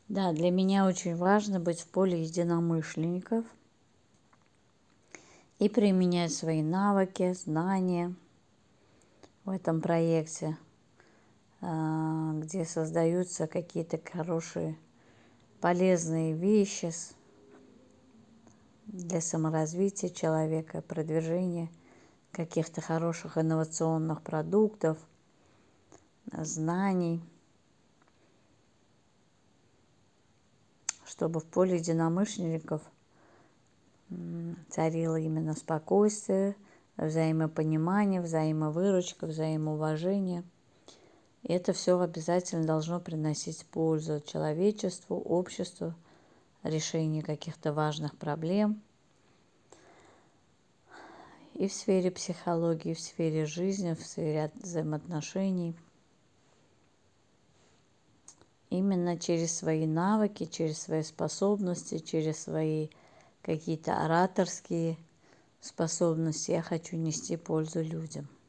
Да, для меня очень важно быть в поле единомышленников и применять свои навыки, знания в этом проекте, где создаются какие-то хорошие, полезные вещи для саморазвития человека, продвижения каких-то хороших инновационных продуктов, знаний, чтобы в поле единомышленников царило именно спокойствие, взаимопонимание, взаимовыручка, взаимоуважение. И это все обязательно должно приносить пользу человечеству, обществу, решению каких-то важных проблем и в сфере психологии, и в сфере жизни, в сфере взаимоотношений. Именно через свои навыки, через свои способности, через свои какие-то ораторские способности я хочу нести пользу людям.